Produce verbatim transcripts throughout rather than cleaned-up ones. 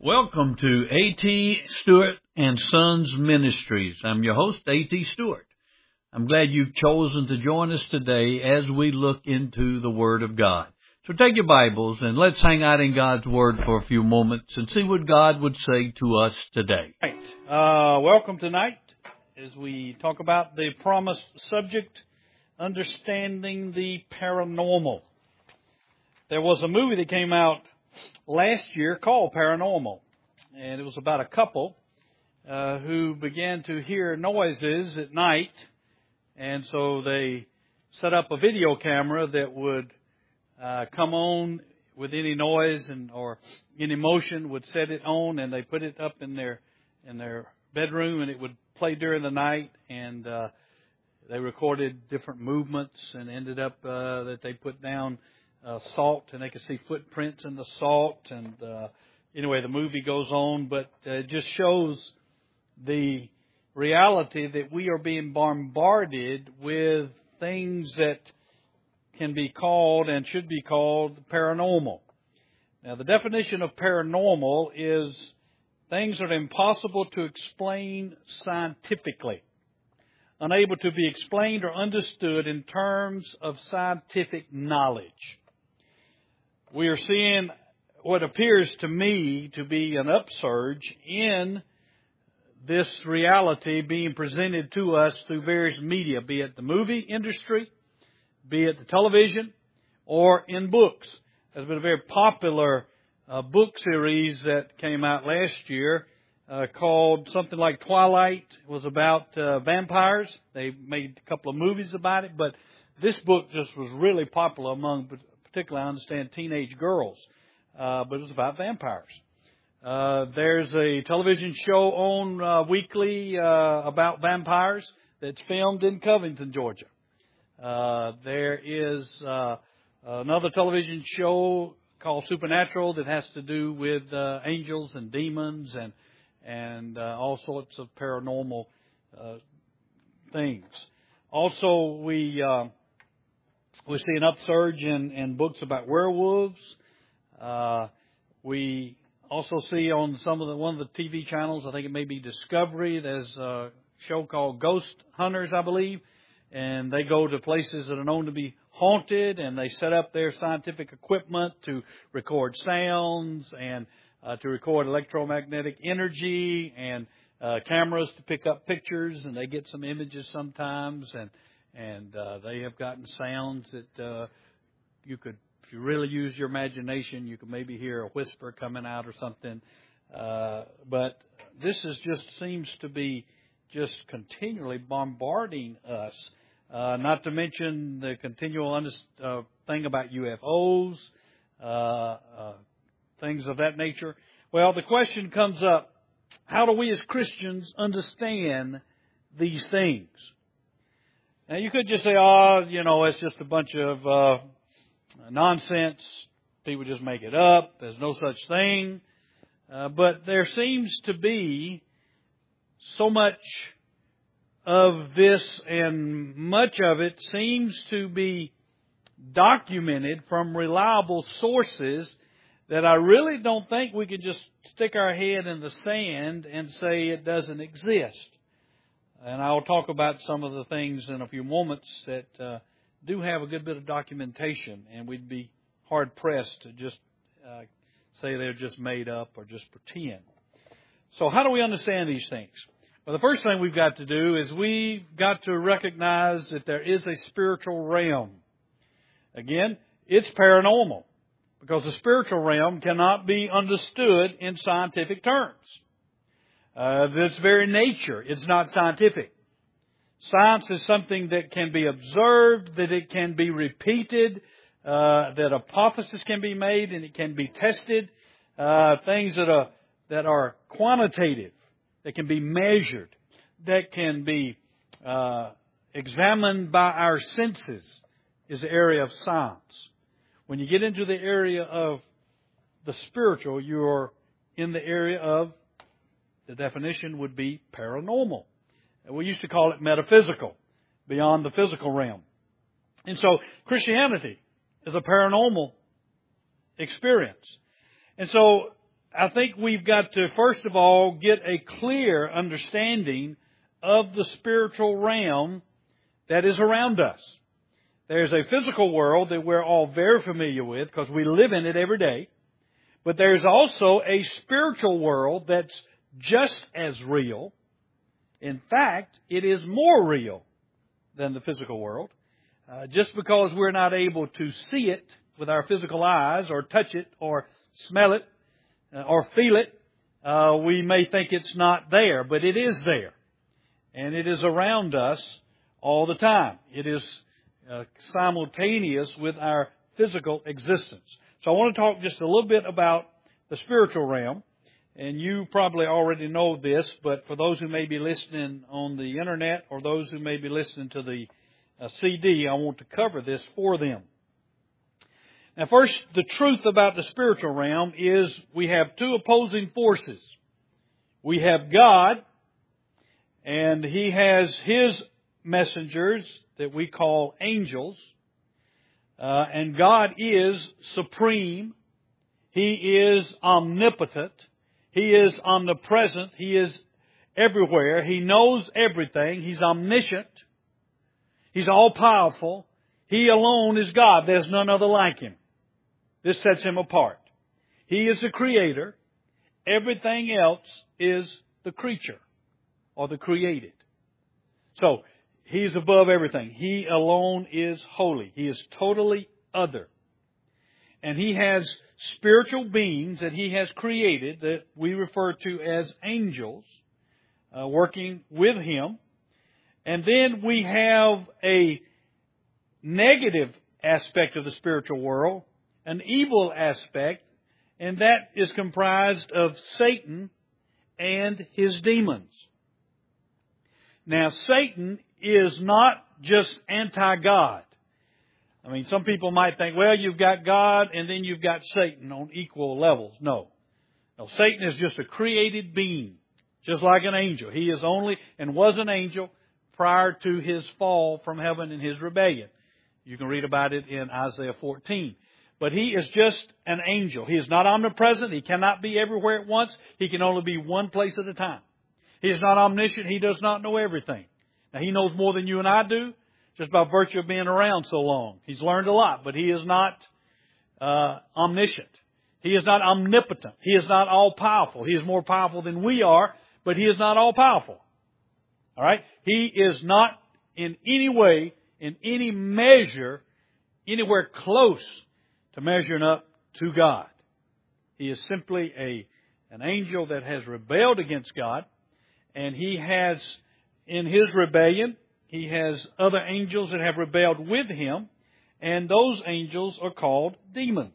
Welcome to A T. Stewart and Sons Ministries. I'm your host, A T. Stewart. I'm glad you've chosen to join us today as we look into the Word of God. So take your Bibles and let's hang out in God's Word for a few moments and see what God would say to us today. Right. Uh, welcome tonight as we talk about the promised subject, understanding the paranormal. There was a movie that came out last year called Paranormal, and it was about a couple uh, who began to hear noises at night, and so they set up a video camera that would uh, come on with any noise and or any motion, would set it on, and they put it up in their in their bedroom, and it would play during the night, and uh, they recorded different movements, and ended up uh, that they put down Uh, salt, and they could see footprints in the salt. And uh, anyway, the movie goes on, but uh, it just shows the reality that we are being bombarded with things that can be called and should be called paranormal. Now, the definition of paranormal is things that are impossible to explain scientifically, unable to be explained or understood in terms of scientific knowledge. We are seeing what appears to me to be an upsurge in this reality being presented to us through various media, be it the movie industry, be it the television, or in books. There's been a very popular uh, book series that came out last year uh, called something like Twilight. It was about uh, vampires. They made a couple of movies about it, but this book just was really popular among particularly, I understand, teenage girls, uh, but it was about vampires. Uh, there's a television show on uh, weekly uh, about vampires that's filmed in Covington, Georgia. Uh, there is uh, another television show called Supernatural that has to do with uh, angels and demons and and uh, all sorts of paranormal uh, things. Also, we Uh, We see an upsurge in, in books about werewolves. Uh, we also see on some of the one of the T V channels, I think it may be Discovery, there's a show called Ghost Hunters, I believe, and they go to places that are known to be haunted, and they set up their scientific equipment to record sounds and uh, to record electromagnetic energy and uh, cameras to pick up pictures, and they get some images sometimes, and And uh, they have gotten sounds that uh, you could, if you really use your imagination, you could maybe hear a whisper coming out or something. Uh, but this is just seems to be just continually bombarding us. Uh, not to mention the continual under- uh, thing about U F Os, uh, uh, things of that nature. Well, the question comes up, how do we as Christians understand these things? Now, you could just say, oh, you know, it's just a bunch of uh, nonsense. People just make it up. There's no such thing. Uh, but there seems to be so much of this, and much of it seems to be documented from reliable sources, that I really don't think we can just stick our head in the sand and say it doesn't exist. And I'll talk about some of the things in a few moments that uh, do have a good bit of documentation, and we'd be hard-pressed to just uh, say they're just made up or just pretend. So how do we understand these things? Well, the first thing we've got to do is we've got to recognize that there is a spiritual realm. Again, it's paranormal, because the spiritual realm cannot be understood in scientific terms. Uh, its very nature, it's not scientific. Science is something that can be observed, that it can be repeated, uh, that a hypothesis can be made and it can be tested. Uh, things that are that are quantitative, that can be measured, that can be uh, examined by our senses, is the area of science. When you get into the area of the spiritual, you're in the area of, the definition would be paranormal. We used to call it metaphysical, beyond the physical realm. And so Christianity is a paranormal experience. And so I think we've got to, first of all, get a clear understanding of the spiritual realm that is around us. There's a physical world that we're all very familiar with because we live in it every day. But there's also a spiritual world that's just as real. In fact, it is more real than the physical world. Uh, just because we're not able to see it with our physical eyes or touch it or smell it uh, or feel it, uh, we may think it's not there, but it is there. And it is around us all the time. It is uh, simultaneous with our physical existence. So I want to talk just a little bit about the spiritual realm. And you probably already know this, but for those who may be listening on the internet or those who may be listening to the uh, C D, I want to cover this for them. Now first, the truth about the spiritual realm is we have two opposing forces. We have God, and He has His messengers that we call angels. Uh, and God is supreme. He is omnipotent. He is omnipresent. He is everywhere. He knows everything. He's omniscient. He's all-powerful. He alone is God. There's none other like Him. This sets Him apart. He is the Creator. Everything else is the creature or the created. So, He's above everything. He alone is holy. He is totally other. And He has spiritual beings that He has created that we refer to as angels uh, working with Him. And then we have a negative aspect of the spiritual world, an evil aspect, and that is comprised of Satan and his demons. Now, Satan is not just anti-God. I mean, some people might think, well, you've got God and then you've got Satan on equal levels. No. No, Satan is just a created being, just like an angel. He is only and was an angel prior to his fall from heaven and his rebellion. You can read about it in Isaiah fourteen. But he is just an angel. He is not omnipresent. He cannot be everywhere at once. He can only be one place at a time. He is not omniscient. He does not know everything. Now, He knows more than you and I do, just by virtue of being around so long. He's learned a lot, but He is not uh, omniscient. He is not omnipotent. He is not all-powerful. He is more powerful than we are, but He is not all-powerful. All right? He is not in any way, in any measure, anywhere close to measuring up to God. He is simply a an angel that has rebelled against God, and He has, in His rebellion, He has other angels that have rebelled with Him, and those angels are called demons.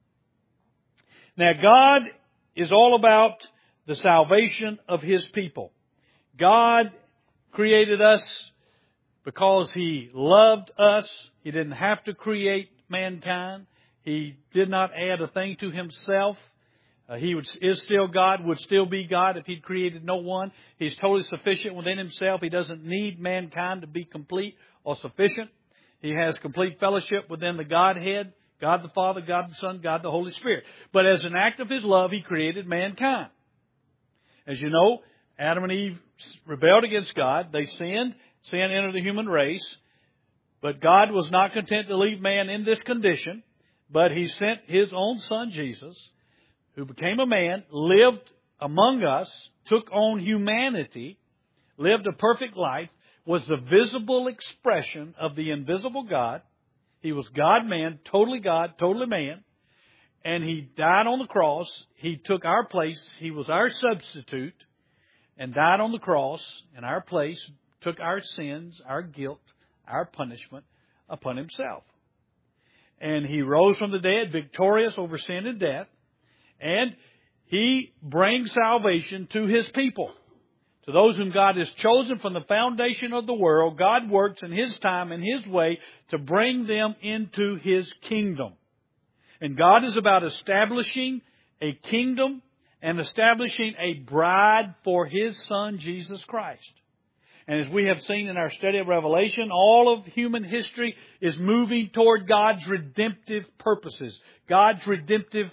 Now, God is all about the salvation of His people. God created us because He loved us. He didn't have to create mankind. He did not add a thing to Himself. Uh, he would, is still God, would still be God if He'd created no one. He's totally sufficient within Himself. He doesn't need mankind to be complete or sufficient. He has complete fellowship within the Godhead, God the Father, God the Son, God the Holy Spirit. But as an act of His love, He created mankind. As you know, Adam and Eve rebelled against God. They sinned. Sin entered the human race. But God was not content to leave man in this condition, but He sent His own Son, Jesus, who became a man, lived among us, took on humanity, lived a perfect life, was the visible expression of the invisible God. He was God-man, totally God, totally man. And He died on the cross. He took our place. He was our substitute and died on the cross in our place, took our sins, our guilt, our punishment upon Himself. And He rose from the dead, victorious over sin and death. And He brings salvation to His people. To those whom God has chosen from the foundation of the world, God works in His time and His way to bring them into His kingdom. And God is about establishing a kingdom and establishing a bride for His Son, Jesus Christ. And as we have seen in our study of Revelation, all of human history is moving toward God's redemptive purposes, God's redemptive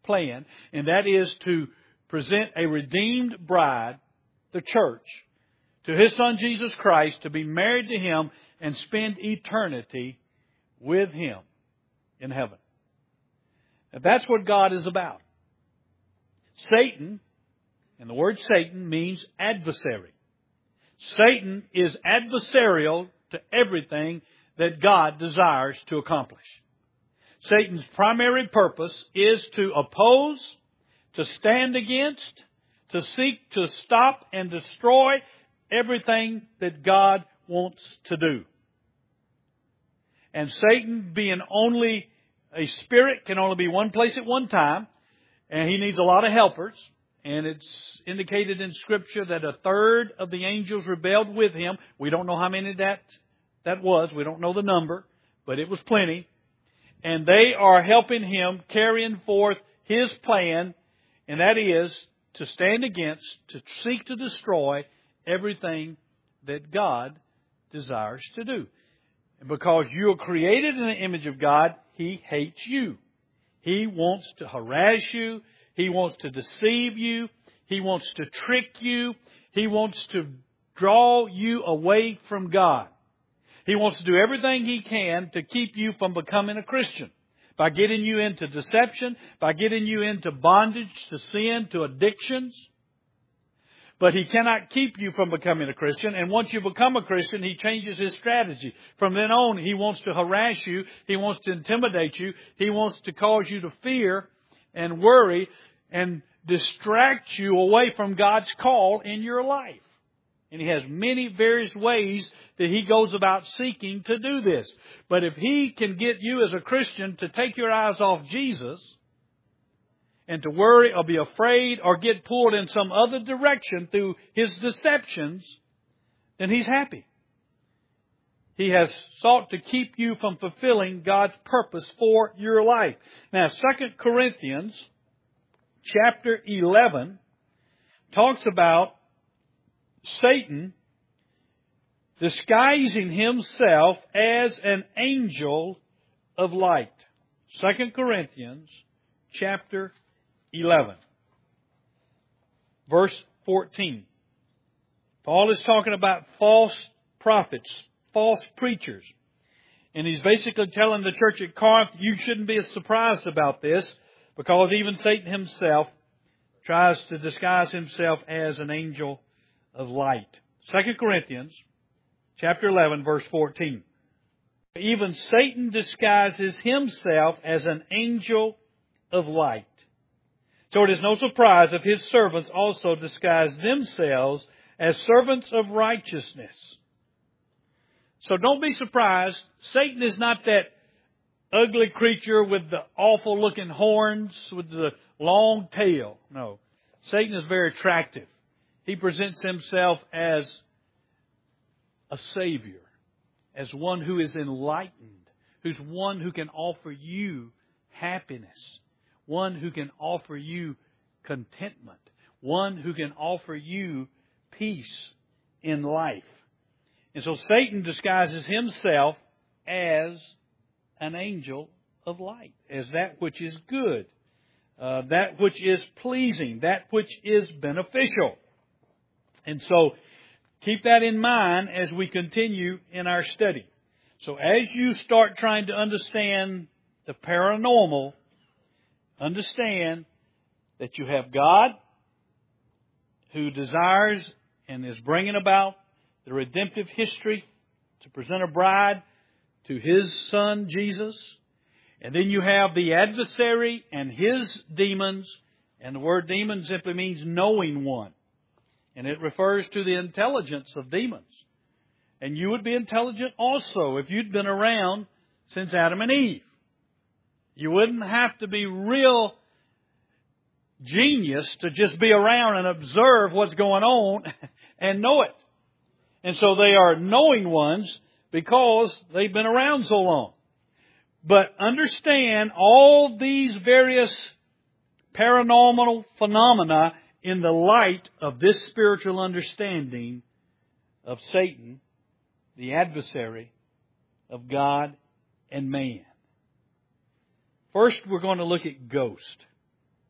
plan, and that is to present a redeemed bride, the church, to His Son Jesus Christ, to be married to Him and spend eternity with Him in heaven. And that's what God is about. Satan, and the word Satan means adversary. Satan is adversarial to everything that God desires to accomplish. Satan's primary purpose is to oppose, to stand against, to seek to stop and destroy everything that God wants to do. And Satan, being only a spirit, can only be one place at one time, and he needs a lot of helpers. And it's indicated in Scripture that a third of the angels rebelled with him. We don't know how many that that was. We don't know the number, but it was plenty. And they are helping him carrying forth his plan, and that is to stand against, to seek to destroy everything that God desires to do. And because you are created in the image of God, He hates you. He wants to harass you. He wants to deceive you. He wants to trick you. He wants to draw you away from God. He wants to do everything he can to keep you from becoming a Christian. By getting you into deception, by getting you into bondage to sin, to addictions. But he cannot keep you from becoming a Christian. And once you become a Christian, he changes his strategy. From then on, he wants to harass you. He wants to intimidate you. He wants to cause you to fear and worry and distract you away from God's call in your life. And he has many various ways that he goes about seeking to do this. But if he can get you as a Christian to take your eyes off Jesus and to worry or be afraid or get pulled in some other direction through his deceptions, then he's happy. He has sought to keep you from fulfilling God's purpose for your life. Now, Second Corinthians chapter eleven talks about Satan disguising himself as an angel of light. Second Corinthians chapter eleven, verse fourteen. Paul is talking about false prophets, false preachers. And he's basically telling the church at Corinth, you shouldn't be surprised about this, because even Satan himself tries to disguise himself as an angel of light. Second Corinthians chapter eleven, verse fourteen. Even Satan disguises himself as an angel of light. So it is no surprise if his servants also disguise themselves as servants of righteousness. So don't be surprised. Satan is not that ugly creature with the awful looking horns, with the long tail. No. Satan is very attractive. He presents himself as a Savior, as one who is enlightened, who's one who can offer you happiness, one who can offer you contentment, one who can offer you peace in life. And so Satan disguises himself as an angel of light, as that which is good, uh, that which is pleasing, that which is beneficial. And so keep that in mind as we continue in our study. So as you start trying to understand the paranormal, understand that you have God who desires and is bringing about the redemptive history to present a bride to His Son, Jesus. And then you have the adversary and his demons. And the word demon simply means knowing one. And it refers to the intelligence of demons. And you would be intelligent also if you'd been around since Adam and Eve. You wouldn't have to be real genius to just be around and observe what's going on and know it. And so they are knowing ones because they've been around so long. But understand all these various paranormal phenomena in the light of this spiritual understanding of Satan, the adversary of God and man. First, we're going to look at ghost.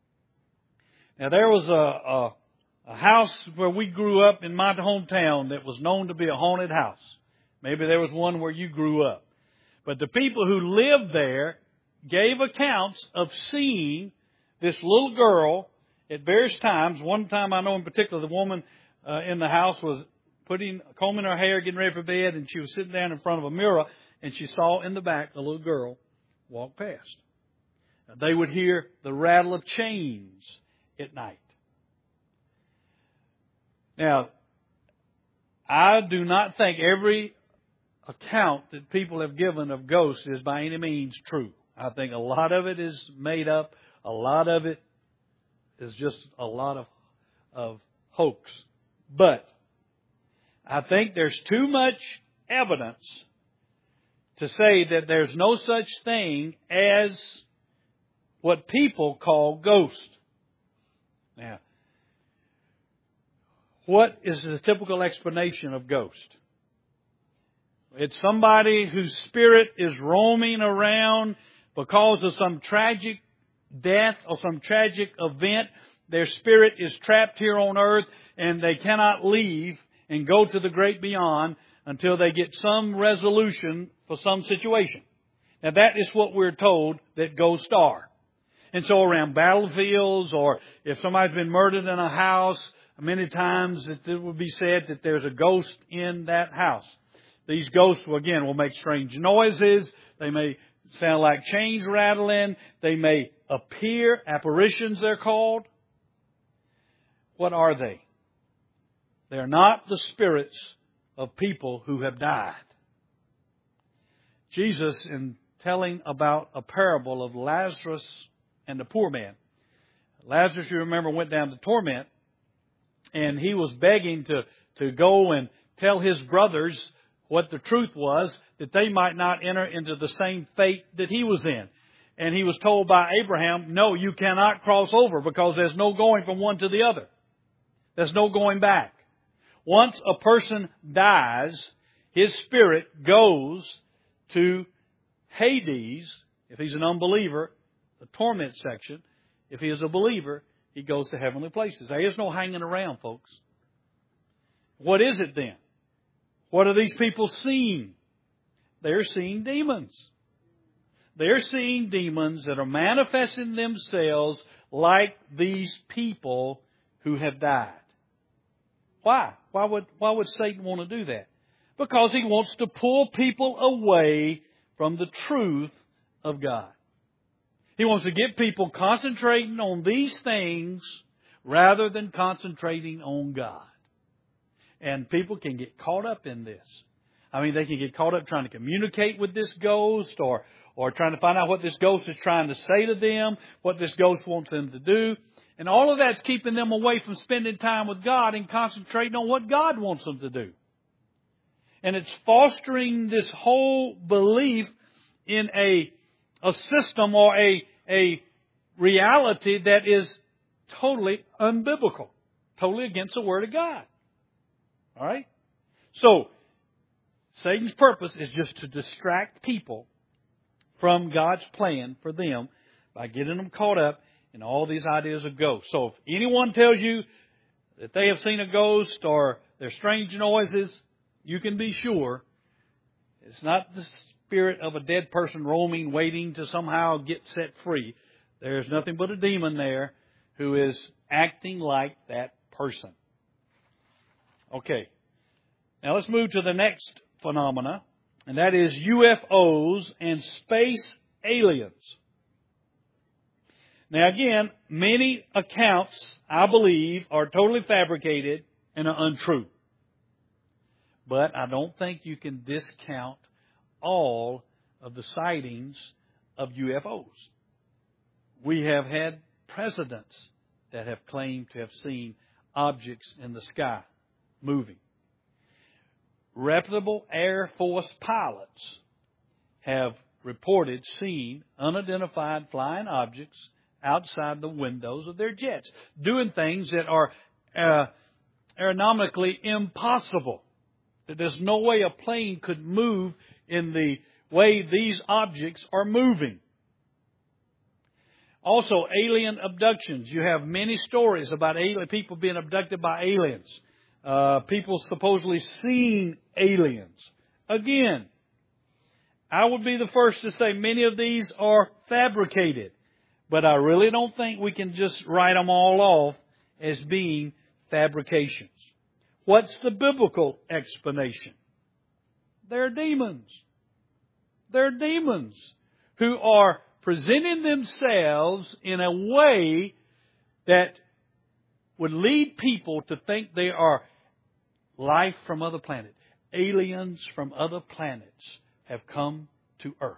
Now, there was a, a, a house where we grew up in my hometown that was known to be a haunted house. Maybe there was one where you grew up. But the people who lived there gave accounts of seeing this little girl at various times. One time I know in particular the woman uh, in the house was putting, combing her hair, getting ready for bed, and she was sitting down in front of a mirror, and she saw in the back a little girl walk past. Now, they would hear the rattle of chains at night. Now, I do not think every account that people have given of ghosts is by any means true. I think a lot of it is made up. A lot of it is just a lot of, of hoax. But I think there's too much evidence to say that there's no such thing as what people call ghost. Now, what is the typical explanation of ghost? It's somebody whose spirit is roaming around because of some tragic death or some tragic event. Their spirit is trapped here on earth and they cannot leave and go to the great beyond until they get some resolution for some situation. Now that is what we're told that ghosts are. And so around battlefields, or if somebody's been murdered in a house, many times it would be said that there's a ghost in that house. These ghosts, again, will make strange noises. They may sound like chains rattling. They may appear. Apparitions, they're called. What are they? They're not the spirits of people who have died. Jesus, in telling about a parable of Lazarus and the poor man. Lazarus, you remember, went down to torment, and he was begging to, to go and tell his brothers what the truth was, that they might not enter into the same fate that he was in. And he was told by Abraham, no, you cannot cross over because there's no going from one to the other. There's no going back. Once a person dies, his spirit goes to Hades. If he's an unbeliever, the torment section. If he is a believer, he goes to heavenly places. There is no hanging around, folks. What is it then? What are these people seeing? They're seeing demons. They're seeing demons that are manifesting themselves like these people who have died. Why? Why would, why would Satan want to do that? Because he wants to pull people away from the truth of God. He wants to get people concentrating on these things rather than concentrating on God. And people can get caught up in this. I mean, they can get caught up trying to communicate with this ghost, or, or trying to find out what this ghost is trying to say to them, what this ghost wants them to do. And all of that's keeping them away from spending time with God and concentrating on what God wants them to do. And it's fostering this whole belief in a, a system or a, a reality that is totally unbiblical, totally against the Word of God. All right? So, Satan's purpose is just to distract people from God's plan for them by getting them caught up in all these ideas of ghosts. So, if anyone tells you that they have seen a ghost or there's strange noises, you can be sure it's not the spirit of a dead person roaming, waiting to somehow get set free. There's nothing but a demon there who is acting like that person. Okay. Now let's move to the next phenomena, and that is U F Os and space aliens. Now again, many accounts, I believe, are totally fabricated and are untrue. But I don't think you can discount all of the sightings of U F Os. We have had presidents that have claimed to have seen objects in the sky moving. Reputable Air Force pilots have reported seeing unidentified flying objects outside the windows of their jets, doing things that are uh, aeronomically impossible. That there's no way a plane could move in the way these objects are moving. Also, alien abductions. You have many stories about alien people being abducted by aliens. Uh, people supposedly seeing aliens. Again, I would be the first to say many of these are fabricated. But I really don't think we can just write them all off as being fabrications. What's the biblical explanation? They're demons. They're demons who are presenting themselves in a way that would lead people to think they are life from other planets. Aliens from other planets have come to earth.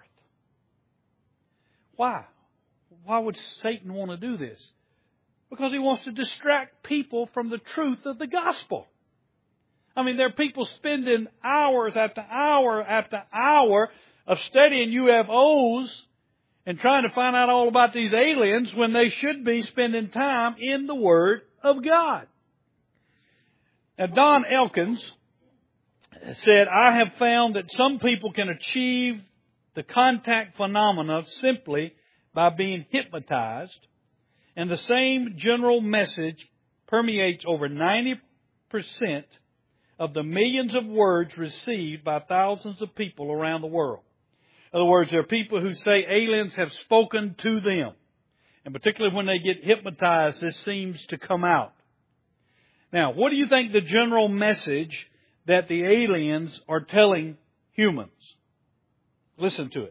Why? Why would Satan want to do this? Because he wants to distract people from the truth of the gospel. I mean, there are people spending hours after hour after hour of studying U F Os and trying to find out all about these aliens when they should be spending time in the Word of God. Now, Don Elkins said, I have found that some people can achieve the contact phenomena simply by being hypnotized, and the same general message permeates over ninety percent of the millions of words received by thousands of people around the world. In other words, there are people who say aliens have spoken to them. And particularly when they get hypnotized, this seems to come out. Now, what do you think the general message that the aliens are telling humans? Listen to it.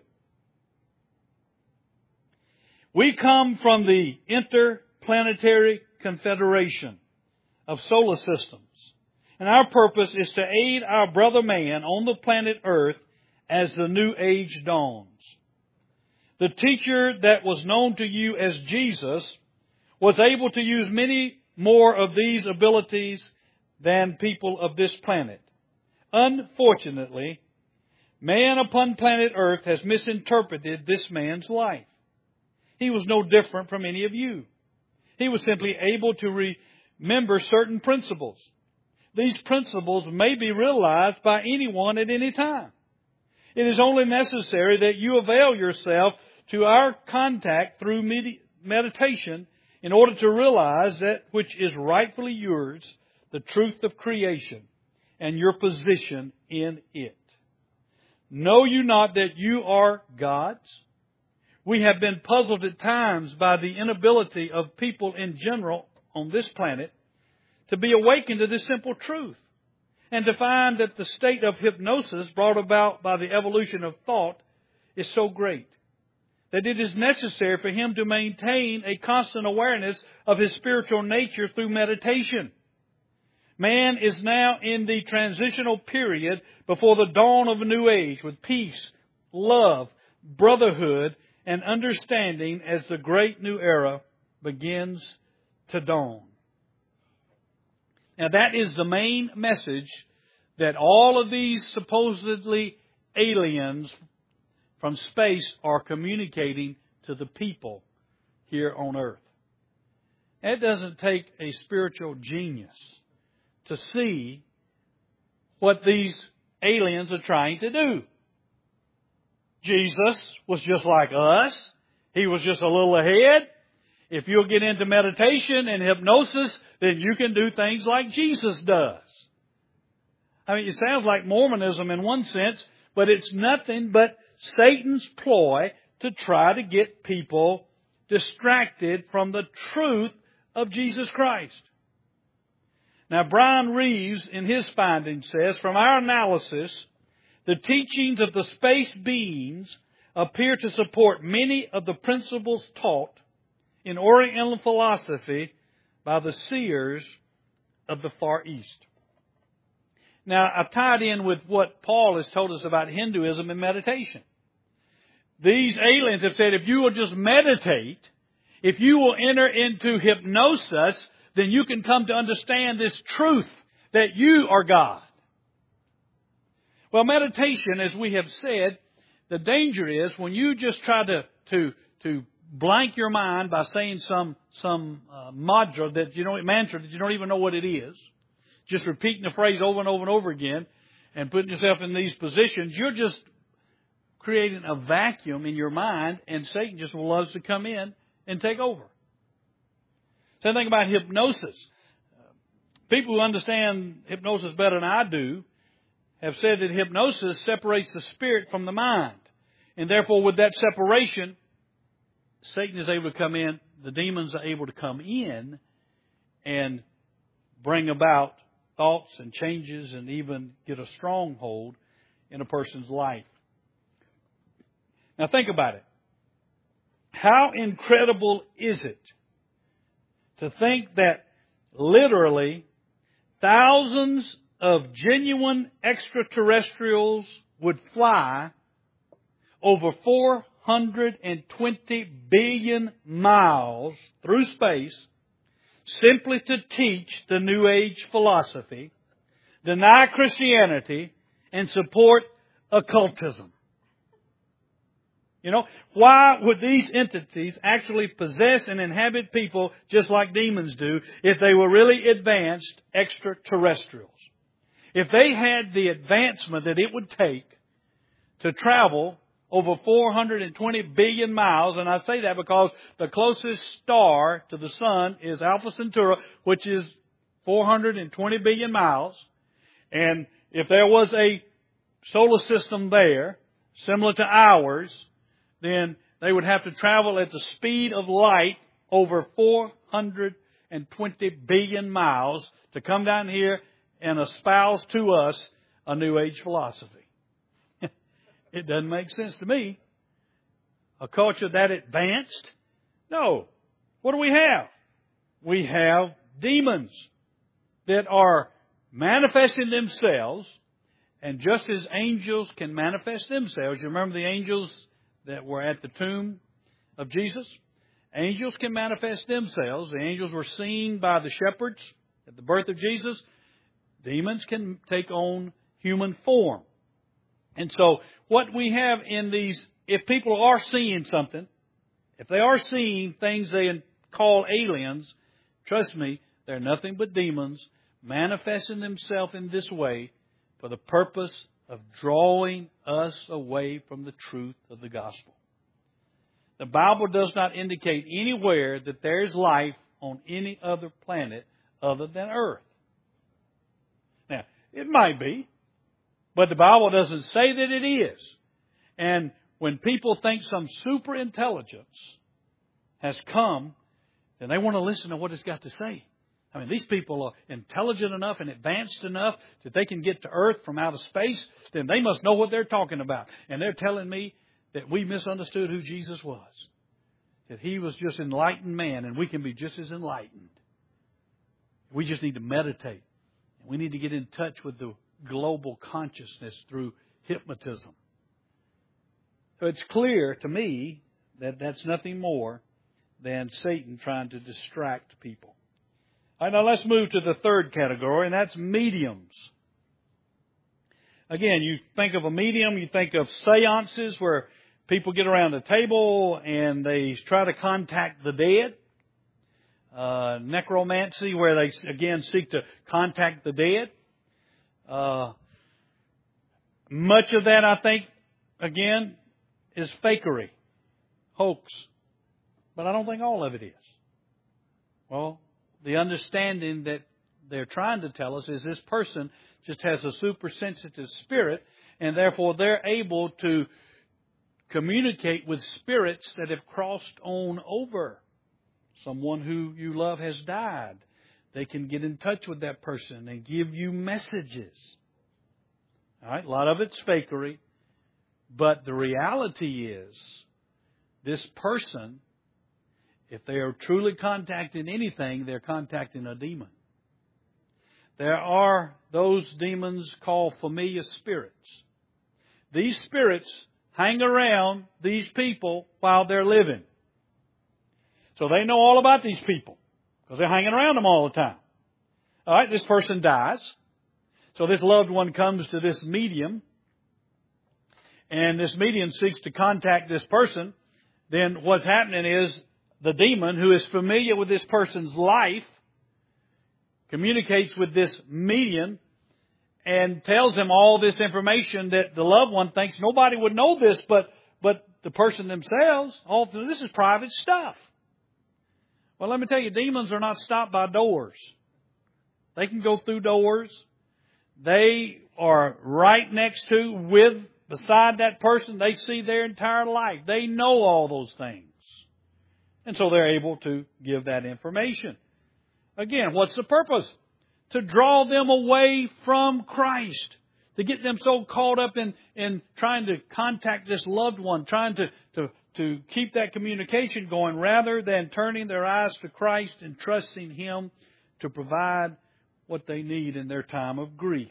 We come from the Interplanetary Confederation of Solar Systems. And our purpose is to aid our brother man on the planet Earth as the new age dawns. The teacher that was known to you as Jesus was able to use many more of these abilities than people of this planet. Unfortunately, man upon planet Earth has misinterpreted this man's life. He was no different from any of you. He was simply able to remember certain principles. These principles may be realized by anyone at any time. It is only necessary that you avail yourself to our contact through med- meditation in order to realize that which is rightfully yours, the truth of creation, and your position in it. Know you not that you are God's? We have been puzzled at times by the inability of people in general on this planet to be awakened to this simple truth and to find that the state of hypnosis brought about by the evolution of thought is so great that it is necessary for him to maintain a constant awareness of his spiritual nature through meditation. Man is now in the transitional period before the dawn of a new age with peace, love, brotherhood, and understanding as the great new era begins to dawn. Now that is the main message that all of these supposedly aliens from space are communicating to the people here on earth. It doesn't take a spiritual genius to see what these aliens are trying to do. Jesus was just like us. He was just a little ahead. If you'll get into meditation and hypnosis, then you can do things like Jesus does. I mean, it sounds like Mormonism in one sense, but it's nothing but Satan's ploy to try to get people distracted from the truth of Jesus Christ. Now, Brian Reeves, in his findings, says, from our analysis, the teachings of the space beings appear to support many of the principles taught in Oriental philosophy by the seers of the Far East. Now, I've tied in with what Paul has told us about Hinduism and meditation. These aliens have said, if you will just meditate, if you will enter into hypnosis, then you can come to understand this truth that you are God. Well, meditation, as we have said, the danger is when you just try to to to blank your mind by saying some some uh, mantra that you don't mantra that you don't even know what it is, just repeating the phrase over and over and over again, and putting yourself in these positions. You're just creating a vacuum in your mind, and Satan just loves to come in and take over. Same thing about hypnosis. People who understand hypnosis better than I do have said that hypnosis separates the spirit from the mind. And therefore, with that separation, Satan is able to come in, the demons are able to come in and bring about thoughts and changes and even get a stronghold in a person's life. Now think about it. How incredible is it to think that literally thousands of genuine extraterrestrials would fly over four hundred twenty billion miles through space simply to teach the New Age philosophy, deny Christianity, and support occultism. You know, why would these entities actually possess and inhabit people just like demons do if they were really advanced extraterrestrials? If they had the advancement that it would take to travel over four hundred twenty billion miles, and I say that because the closest star to the Sun is Alpha Centauri, which is four hundred twenty billion miles. And if there was a solar system there, similar to ours, then they would have to travel at the speed of light over four hundred twenty billion miles to come down here and espouse to us a New Age philosophy. It doesn't make sense to me. A culture that advanced? No. What do we have? We have demons that are manifesting themselves, and just as angels can manifest themselves, you remember the angels that were at the tomb of Jesus? Angels can manifest themselves. The angels were seen by the shepherds at the birth of Jesus. Demons can take on human form. And so what we have in these, if people are seeing something, if they are seeing things they call aliens, trust me, they're nothing but demons manifesting themselves in this way for the purpose of drawing us away from the truth of the gospel. The Bible does not indicate anywhere that there is life on any other planet other than Earth. Now, it might be, but the Bible doesn't say that it is. And when people think some super intelligence has come, then they want to listen to what it's got to say. I mean, these people are intelligent enough and advanced enough that they can get to Earth from outer space, then they must know what they're talking about. And they're telling me that we misunderstood who Jesus was. That He was just enlightened man, and we can be just as enlightened. We just need to meditate. We need to get in touch with the global consciousness through hypnotism. So it's clear to me that that's nothing more than Satan trying to distract people. All right, now let's move to the third category, and that's mediums. Again, you think of a medium, you think of seances where people get around a table and they try to contact the dead. Uh, necromancy, where they, again, seek to contact the dead. Uh, much of that, I think, again, is fakery, hoax. But I don't think all of it is. Well, the understanding that they're trying to tell us is this person just has a super sensitive spirit, and therefore they're able to communicate with spirits that have crossed on over. Someone who you love has died. They can get in touch with that person and give you messages. All right, a lot of it's fakery. But the reality is, this person, if they are truly contacting anything, they're contacting a demon. There are those demons called familiar spirits. These spirits hang around these people while they're living. So they know all about these people because they're hanging around them all the time. All right, this person dies. So this loved one comes to this medium, and this medium seeks to contact this person. Then what's happening is the demon, who is familiar with this person's life, communicates with this medium and tells him all this information that the loved one thinks nobody would know this, but but the person themselves. All this is private stuff. Well, let me tell you, demons are not stopped by doors. They can go through doors. They are right next to, with, beside that person. They see their entire life. They know all those things. And so they're able to give that information. Again, what's the purpose? To draw them away from Christ. To get them so caught up in, in trying to contact this loved one, trying to, to, to keep that communication going, rather than turning their eyes to Christ and trusting Him to provide what they need in their time of grief.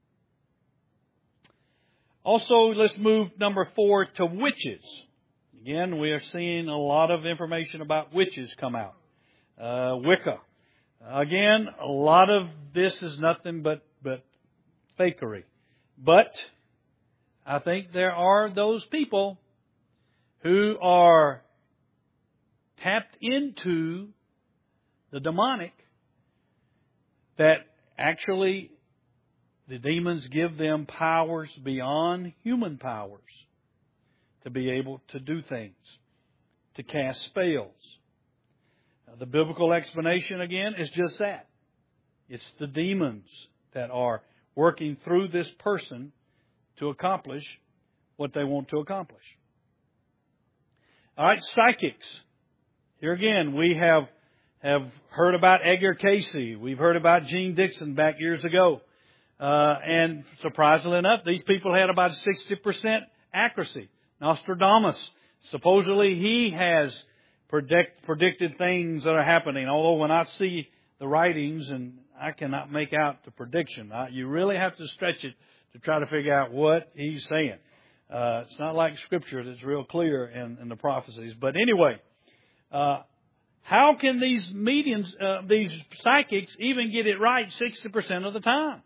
Also, let's move number four to witches. Again, we are seeing a lot of information about witches come out. Uh, Wicca. Again, a lot of this is nothing but, but fakery. But I think there are those people who are tapped into the demonic that actually the demons give them powers beyond human powers to be able to do things, to cast spells. Now, the biblical explanation, again, is just that. It's the demons that are working through this person to accomplish what they want to accomplish. All right, psychics. Here again, we have have heard about Edgar Cayce. We've heard about Gene Dixon back years ago. Uh, and surprisingly enough, these people had about sixty percent accuracy. Nostradamus, supposedly he has predict, predicted things that are happening. Although when I see the writings, and I cannot make out the prediction. I, you really have to stretch it to try to figure out what he's saying. Uh, it's not like Scripture that's real clear in, in the prophecies. But anyway, uh, how can these mediums, uh, these psychics, even get it right sixty percent of the time?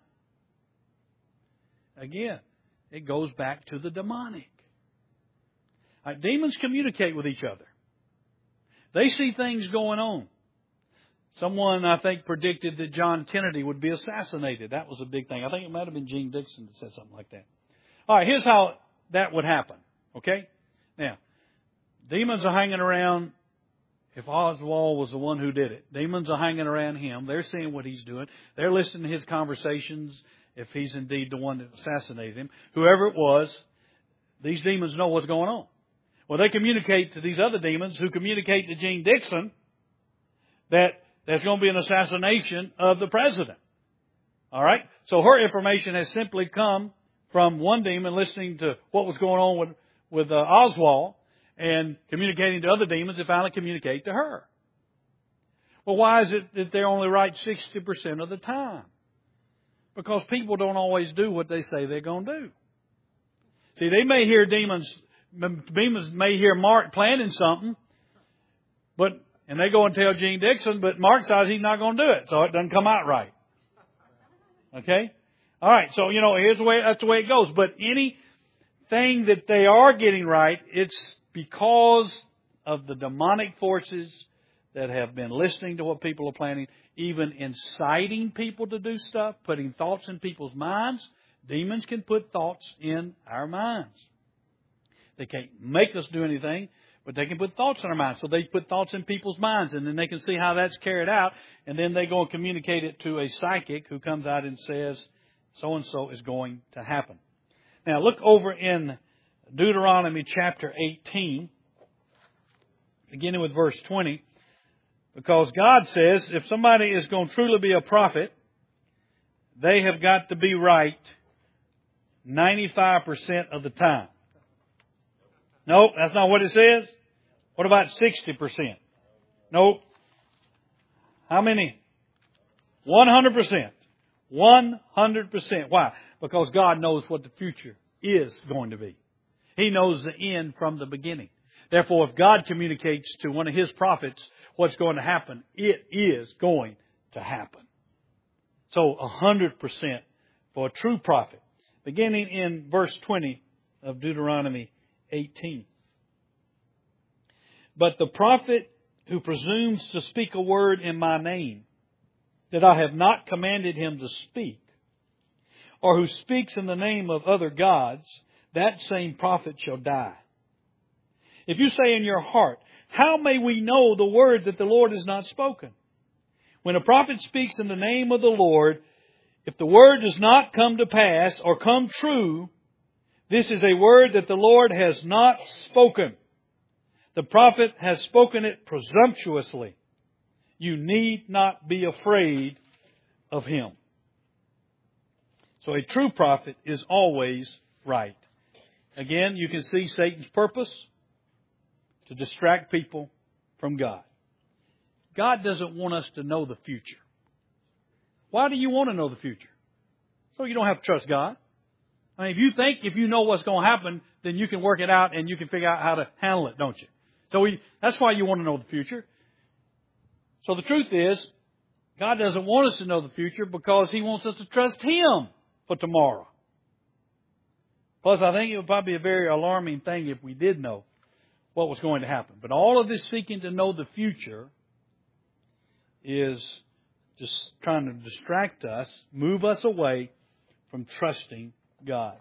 Again, it goes back to the demonic. Right, demons communicate with each other. They see things going on. Someone, I think, predicted that John Kennedy would be assassinated. That was a big thing. I think it might have been Gene Dixon that said something like that. All right, here's how that would happen. Okay? Now, demons are hanging around. If Oswald was the one who did it, demons are hanging around him. They're seeing what he's doing. They're listening to his conversations, if he's indeed the one that assassinated him. Whoever it was, these demons know what's going on. Well, they communicate to these other demons who communicate to Gene Dixon that there's going to be an assassination of the president. All right? So her information has simply come from one demon listening to what was going on with, with uh, Oswald and communicating to other demons that finally communicate to her. Well, why is it that they're only right sixty percent of the time? Because people don't always do what they say they're going to do. See, they may hear demons, demons may hear Mark planning something, but and they go and tell Gene Dixon, but Mark says he's not going to do it, so it doesn't come out right. Okay? All right, so, you know, here's the way, that's the way it goes. But anything that they are getting right, it's because of the demonic forces that have been listening to what people are planning, even inciting people to do stuff, putting thoughts in people's minds. Demons can put thoughts in our minds. They can't make us do anything, but they can put thoughts in our minds. So they put thoughts in people's minds, and then they can see how that's carried out, and then they go and communicate it to a psychic who comes out and says, so-and-so is going to happen. Now, look over in Deuteronomy chapter eighteen, beginning with verse twenty, because God says if somebody is going to truly be a prophet, they have got to be right ninety-five percent of the time. Nope, that's not what it says. What about sixty percent? Nope. How many? one hundred percent. one hundred percent. Why? Because God knows what the future is going to be. He knows the end from the beginning. Therefore, if God communicates to one of His prophets what's going to happen, it is going to happen. So, one hundred percent for a true prophet. Beginning in verse twenty of Deuteronomy eighteen. But the prophet who presumes to speak a word in my name that I have not commanded him to speak, or who speaks in the name of other gods, that same prophet shall die. If you say in your heart, how may we know the word that the Lord has not spoken? When a prophet speaks in the name of the Lord, if the word does not come to pass or come true, this is a word that the Lord has not spoken. The prophet has spoken it presumptuously. You need not be afraid of him. So a true prophet is always right. Again, you can see Satan's purpose to distract people from God. God doesn't want us to know the future. Why do you want to know the future? So you don't have to trust God. I mean, if you think if you know what's going to happen, then you can work it out and you can figure out how to handle it, don't you? So we, that's why you want to know the future. So the truth is, God doesn't want us to know the future because He wants us to trust Him for tomorrow. Plus, I think it would probably be a very alarming thing if we did know what was going to happen. But all of this seeking to know the future is just trying to distract us, move us away from trusting God.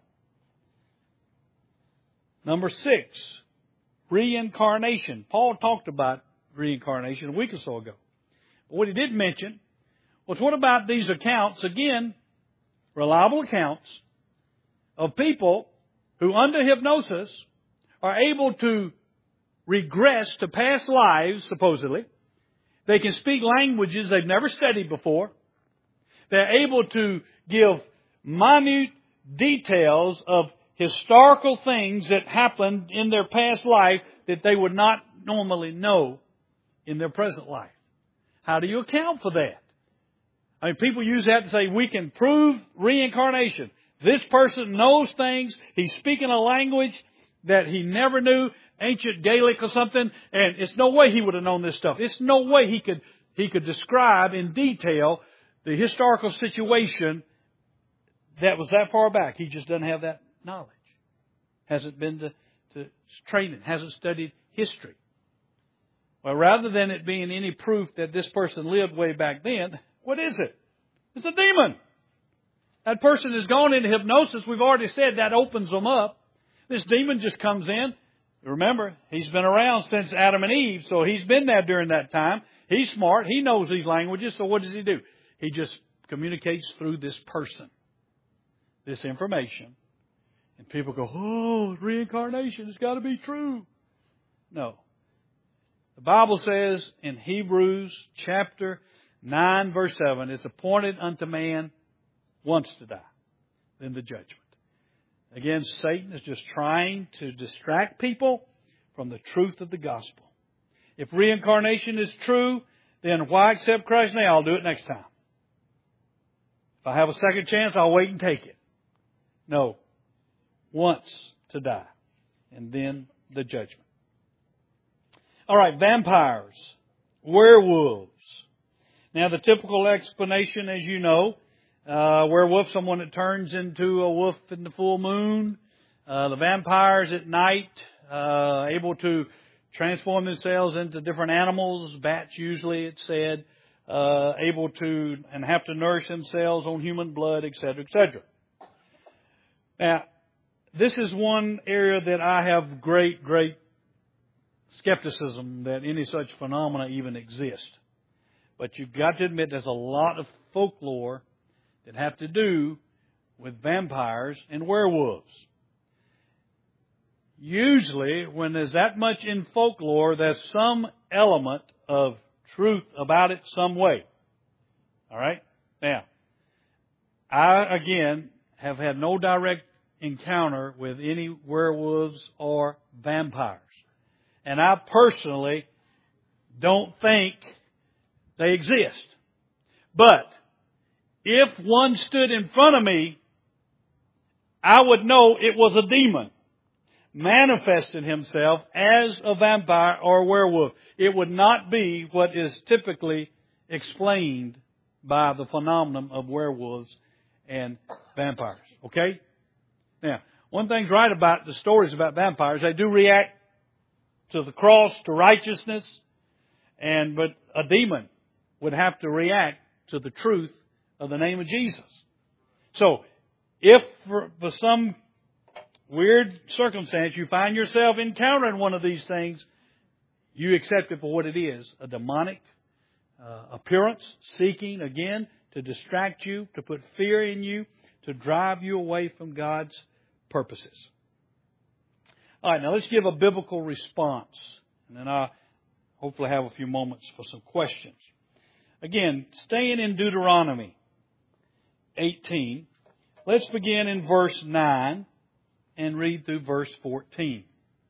Number six, reincarnation. Paul talked about reincarnation a week or so ago. But what he did mention was, what about these accounts, again, reliable accounts of people who under hypnosis are able to regress to past lives, supposedly. They can speak languages they've never studied before. They're able to give minute details of historical things that happened in their past life that they would not normally know in their present life. How do you account for that? I mean, people use that to say we can prove reincarnation. This person knows things. He's speaking a language that he never knew, ancient Gaelic or something, and it's no way he would have known this stuff. It's no way he could he could describe in detail the historical situation that was that far back. He just doesn't have that knowledge. Hasn't been to, to training, hasn't studied history. Well, rather than it being any proof that this person lived way back then, what is it? It's a demon. That person has gone into hypnosis. We've already said that opens them up. This demon just comes in. Remember, he's been around since Adam and Eve, so he's been there during that time. He's smart. He knows these languages, so what does he do? He just communicates through this person, this information. And people go, oh, reincarnation has got to be true. No. The Bible says in Hebrews chapter nine, verse seven, it's appointed unto man once to die, then the judgment. Again, Satan is just trying to distract people from the truth of the gospel. If reincarnation is true, then why accept Christ now? I'll do it next time. If I have a second chance, I'll wait and take it. No. Once to die, and then the judgment. All right, vampires, werewolves. Now, the typical explanation, as you know, uh, werewolf, someone that turns into a wolf in the full moon. Uh, the vampires at night, uh, able to transform themselves into different animals, bats usually, it's said, uh, able to and have to nourish themselves on human blood, et cetera, et cetera. Now, this is one area that I have great, great skepticism that any such phenomena even exist. But you've got to admit there's a lot of folklore that have to do with vampires and werewolves. Usually, when there's that much in folklore, there's some element of truth about it some way. All right? Now, I, again, have had no direct encounter with any werewolves or vampires. And I personally don't think they exist. But if one stood in front of me, I would know it was a demon manifesting himself as a vampire or a werewolf. It would not be what is typically explained by the phenomenon of werewolves and vampires. Okay? Now, one thing's right about the stories about vampires. They do react to the cross, to righteousness, and but a demon would have to react to the truth of the name of Jesus. So, if for, for some weird circumstance you find yourself encountering one of these things, You accept it for what it is, a demonic uh, appearance, seeking, again, to distract you, to put fear in you, to drive you away from God's purposes. All right, now let's give a biblical response. And then I'll hopefully have a few moments for some questions. Again, staying in Deuteronomy eighteen, let's begin in verse nine and read through verse fourteen.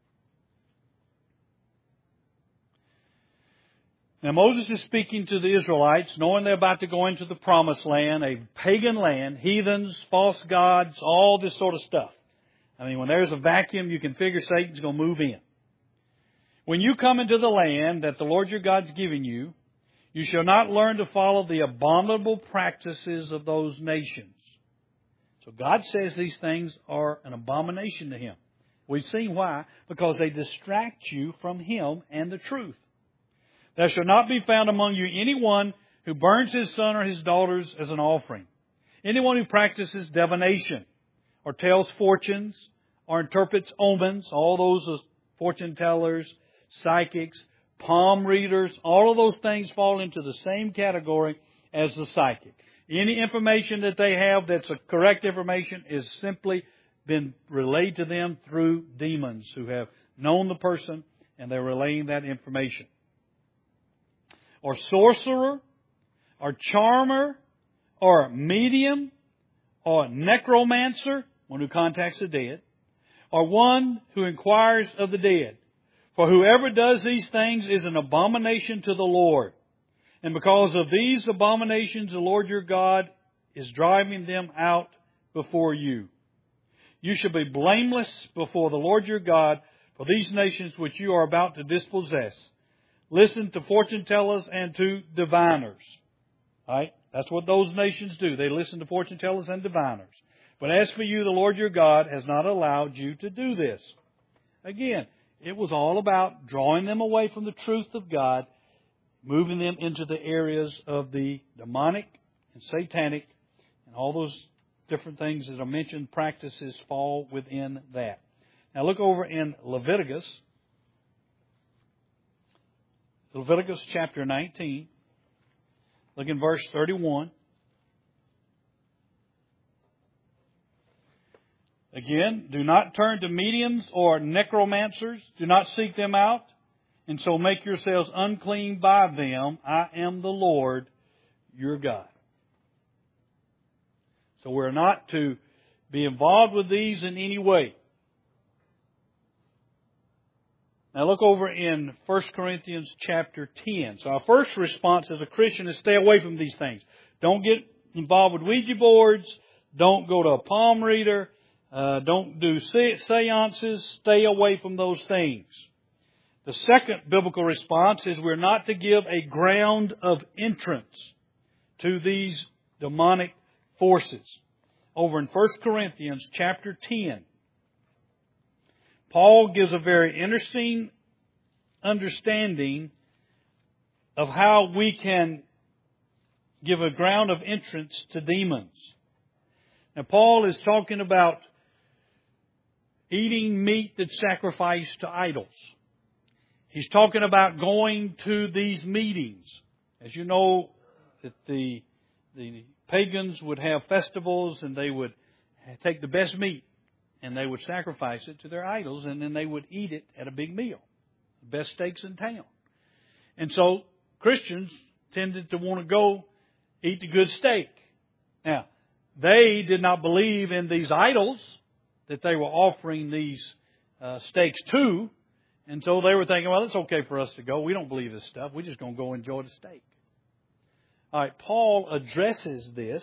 Now Moses is speaking to the Israelites, knowing they're about to go into the promised land, a pagan land, heathens, false gods, all this sort of stuff. I mean, when there's a vacuum, you can figure Satan's going to move in. When you come into the land that the Lord your God's giving you, you shall not learn to follow the abominable practices of those nations. So God says these things are an abomination to Him. We've seen why. Because they distract you from Him and the truth. There shall not be found among you anyone who burns his son or his daughters as an offering. Anyone who practices divination, or tells fortunes, or interprets omens, all those fortune tellers, psychics, palm readers, all of those things fall into the same category as the psychic. Any information that they have that's a correct information is simply been relayed to them through demons who have known the person and they're relaying that information. Or sorcerer, or charmer, or medium, or necromancer, one who contacts the dead, or one who inquires of the dead. For whoever does these things is an abomination to the Lord. And because of these abominations, the Lord your God is driving them out before you. You shall be blameless before the Lord your God for these nations which you are about to dispossess. Listen to fortune tellers and to diviners. All right? That's what those nations do. They listen to fortune tellers and diviners. But as for you, the Lord your God has not allowed you to do this. Again, it was all about drawing them away from the truth of God, moving them into the areas of the demonic and satanic, and all those different things that are mentioned, practices fall within that. Now look over in Leviticus. Leviticus chapter nineteen. Look in verse thirty-one. Again, do not turn to mediums or necromancers. Do not seek them out, and so make yourselves unclean by them. I am the Lord your God. So we're not to be involved with these in any way. Now look over in First Corinthians chapter ten. So our first response as a Christian is stay away from these things. Don't get involved with Ouija boards. Don't go to a palm reader. Uh, don't do seances. Stay away from those things. The second biblical response is we're not to give a ground of entrance to these demonic forces. Over in First Corinthians chapter ten, Paul gives a very interesting understanding of how we can give a ground of entrance to demons. Now, Paul is talking about eating meat that's sacrificed to idols. He's talking about going to these meetings. As you know, that the the pagans would have festivals and they would take the best meat and they would sacrifice it to their idols, and then they would eat it at a big meal. The best steaks in town. And so Christians tended to want to go eat the good steak. Now, they did not believe in these idols that they were offering these uh, steaks to. And so they were thinking, well, it's okay for us to go. We don't believe this stuff. We're just going to go enjoy the steak. All right, Paul addresses this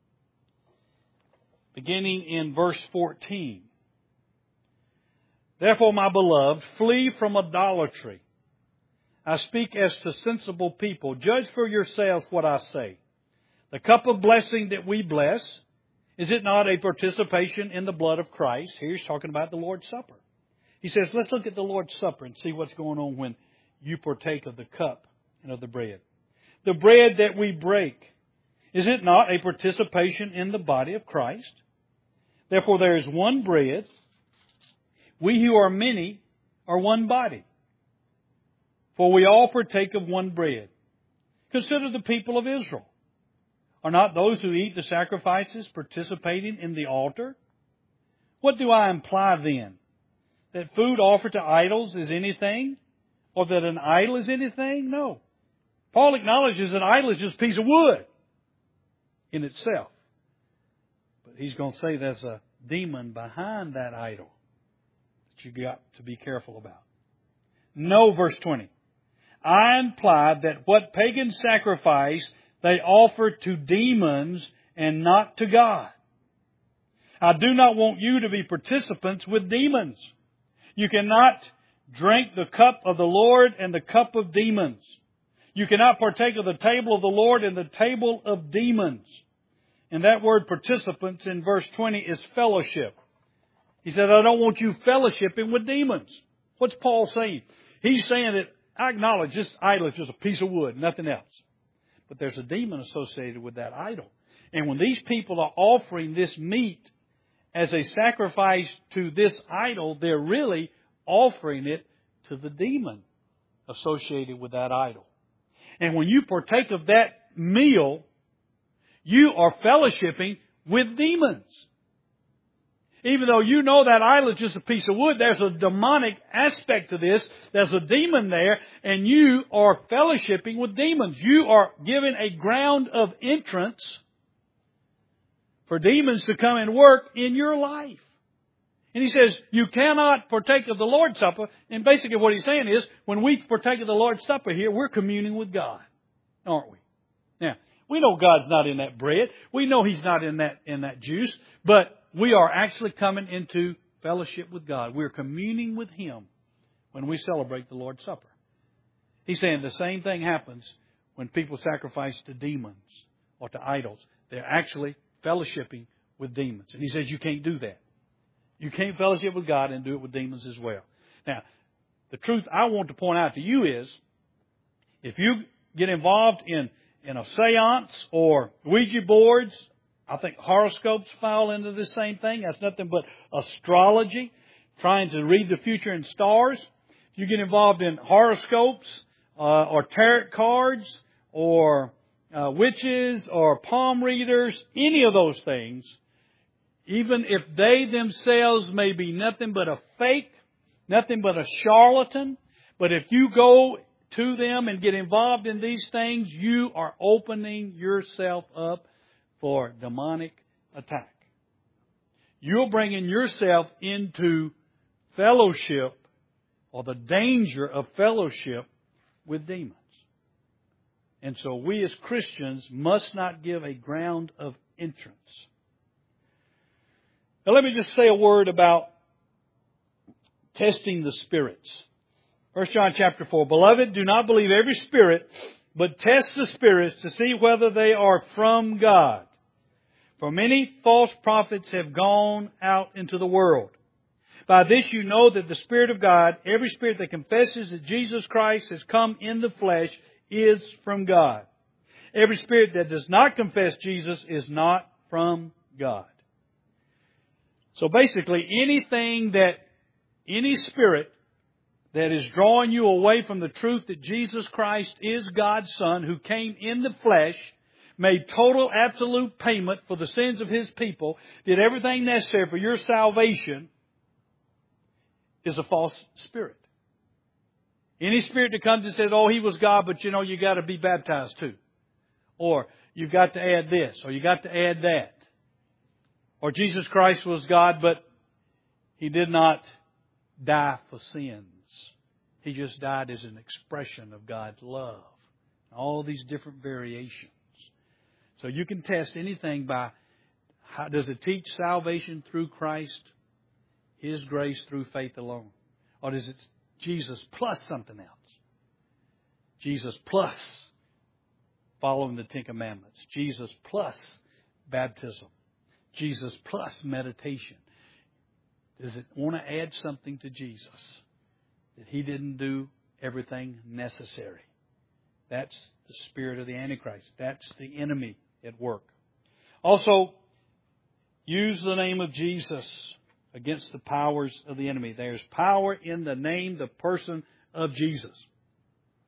beginning in verse fourteen. Therefore, my beloved, flee from idolatry. I speak as to sensible people. Judge for yourselves what I say. The cup of blessing that we bless, is it not a participation in the blood of Christ? Here he's talking about the Lord's Supper. He says, let's look at the Lord's Supper and see what's going on when you partake of the cup and of the bread. The bread that we break, is it not a participation in the body of Christ? Therefore, there is one bread. We who are many are one body. For we all partake of one bread. Consider the people of Israel. Are not those who eat the sacrifices participating in the altar? What do I imply then? That food offered to idols is anything? Or that an idol is anything? No. Paul acknowledges an idol is just a piece of wood in itself. But he's going to say there's a demon behind that idol that you've got to be careful about. No, verse twenty. I implied that what pagan sacrifice they offer to demons and not to God. I do not want you to be participants with demons. You cannot drink the cup of the Lord and the cup of demons. You cannot partake of the table of the Lord and the table of demons. And that word participants in verse twenty is fellowship. He said, I don't want you fellowshipping with demons. What's Paul saying? He's saying that I acknowledge this idol is just a piece of wood, nothing else. But there's a demon associated with that idol. And when these people are offering this meat as a sacrifice to this idol, they're really offering it to the demon associated with that idol. And when you partake of that meal, you are fellowshipping with demons. Even though you know that idol is just a piece of wood, there's a demonic aspect to this. There's a demon there, and you are fellowshipping with demons. You are given a ground of entrance for demons to come and work in your life. And he says, you cannot partake of the Lord's Supper. And basically what he's saying is, when we partake of the Lord's Supper here, we're communing with God, aren't we? Now, we know God's not in that bread. We know He's not in that, in that juice. But we are actually coming into fellowship with God. We're communing with Him when we celebrate the Lord's Supper. He's saying the same thing happens when people sacrifice to demons or to idols. They're actually fellowshipping with demons. And he says you can't do that. You can't fellowship with God and do it with demons as well. Now, the truth I want to point out to you is, if you get involved in, in a seance or Ouija boards, I think horoscopes fall into the same thing. That's nothing but astrology, trying to read the future in stars. If you get involved in horoscopes uh, or tarot cards or uh, witches or palm readers, any of those things, even if they themselves may be nothing but a fake, nothing but a charlatan, but if you go to them and get involved in these things, you are opening yourself up for demonic attack. You're bringing yourself into fellowship or the danger of fellowship with demons. And so we as Christians must not give a ground of entrance. Now let me just say a word about testing the spirits. First John chapter four. Beloved, do not believe every spirit, but test the spirits to see whether they are from God. For many false prophets have gone out into the world. By this you know that the Spirit of God, every spirit that confesses that Jesus Christ has come in the flesh, is from God. Every spirit that does not confess Jesus is not from God. So basically, anything that, any spirit that is drawing you away from the truth that Jesus Christ is God's Son who came in the flesh, made total absolute payment for the sins of His people, did everything necessary for your salvation, is a false spirit. Any spirit that comes and says, oh, He was God, but you know, you got to be baptized too. Or you've got to add this, or you got to add that. Or Jesus Christ was God, but He did not die for sins. He just died as an expression of God's love. All these different variations. So you can test anything by, how does it teach salvation through Christ, His grace through faith alone? Or does it Jesus plus something else? Jesus plus following the Ten Commandments. Jesus plus baptism. Jesus plus meditation. Does it want to add something to Jesus that He didn't do everything necessary? That's the spirit of the Antichrist. That's the enemy at work. Also, use the name of Jesus against the powers of the enemy. There's power in the name, the person of Jesus.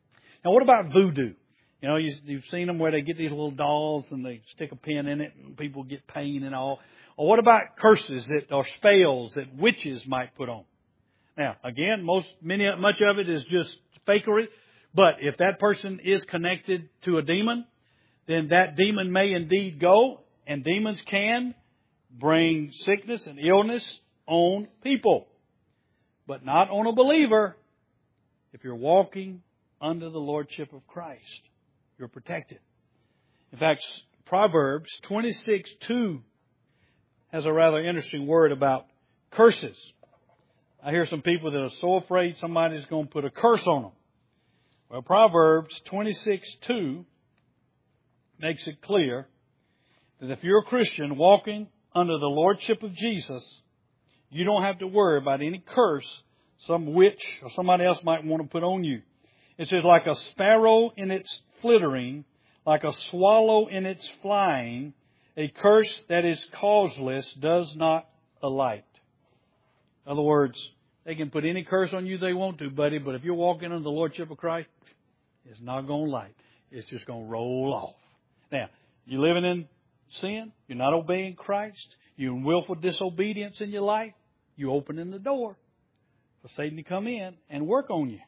Now, what about voodoo? You know, you, you've seen them where they get these little dolls and they stick a pin in it and people get pain and all. Or what about curses that or spells that witches might put on? Now, again, most, many, much of it is just fakery. But if that person is connected to a demon, then that demon may indeed go, and demons can bring sickness and illness on people. But not on a believer. If you're walking under the lordship of Christ, you're protected. In fact, Proverbs twenty-six two has a rather interesting word about curses. I hear some people that are so afraid somebody's going to put a curse on them. Well, Proverbs twenty-six two makes it clear that if you're a Christian walking under the lordship of Jesus, you don't have to worry about any curse some witch or somebody else might want to put on you. It says, like a sparrow in its flittering, like a swallow in its flying, a curse that is causeless does not alight. In other words, they can put any curse on you they want to, buddy, but if you're walking under the lordship of Christ, it's not going to light. It's just going to roll off. Now, you're living in sin. You're not obeying Christ. You're in willful disobedience in your life. You're opening the door for Satan to come in and work on you.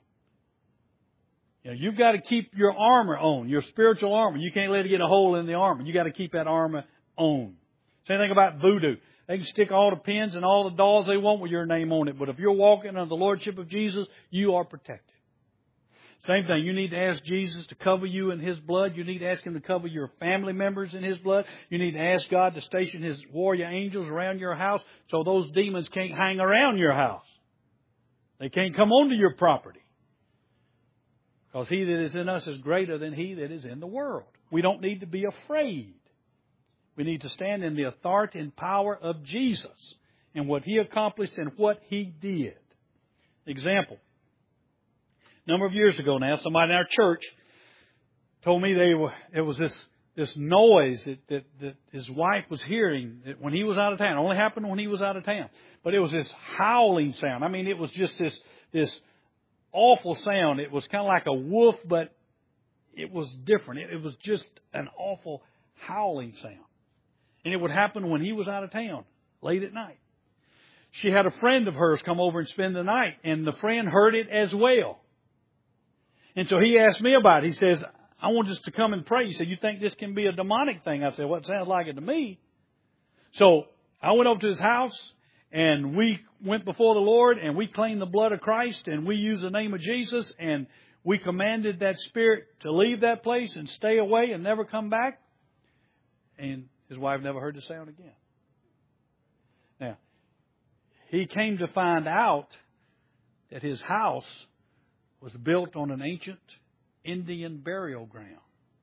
You know, you've got to keep your armor on, your spiritual armor. You can't let it get a hole in the armor. You've got to keep that armor on. Same thing about voodoo. They can stick all the pins and all the dolls they want with your name on it. But if you're walking under the lordship of Jesus, you are protected. Same thing. You need to ask Jesus to cover you in His blood. You need to ask Him to cover your family members in His blood. You need to ask God to station His warrior angels around your house so those demons can't hang around your house. They can't come onto your property. Because He that is in us is greater than he that is in the world. We don't need to be afraid. We need to stand in the authority and power of Jesus and what He accomplished and what He did. Example. A number of years ago now, somebody in our church told me they were, it was this, this noise that, that, that his wife was hearing when he was out of town. It only happened when he was out of town. But it was this howling sound. I mean, it was just this, this awful sound. It was kind of like a wolf, but it was different. It, it was just an awful howling sound. And it would happen when he was out of town, late at night. She had a friend of hers come over and spend the night, and the friend heard it as well. And so he asked me about it. He says, I want us to come and pray. He said, you think this can be a demonic thing? I said, well, it sounds like it to me. So I went over to his house, and we went before the Lord, and we claimed the blood of Christ, and we used the name of Jesus, and we commanded that spirit to leave that place and stay away and never come back. And his wife never heard the sound again. Now, he came to find out that his house was built on an ancient Indian burial ground.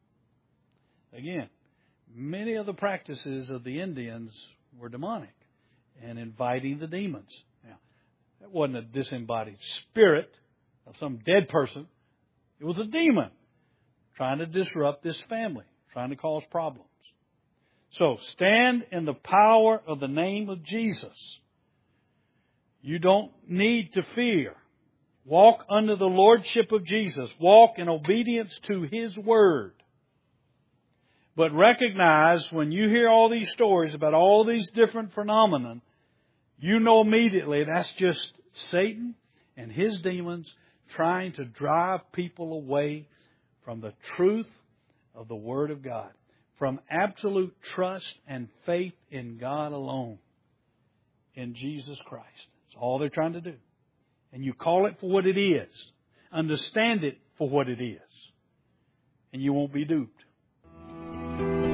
Again, many of the practices of the Indians were demonic and inviting the demons. Now, that wasn't a disembodied spirit of some dead person. It was a demon trying to disrupt this family, trying to cause problems. So, stand in the power of the name of Jesus. You don't need to fear. Walk under the lordship of Jesus. Walk in obedience to His Word. But recognize when you hear all these stories about all these different phenomena, you know immediately that's just Satan and his demons trying to drive people away from the truth of the Word of God, from absolute trust and faith in God alone, in Jesus Christ. That's all they're trying to do. And you call it for what it is. Understand it for what it is. And you won't be duped.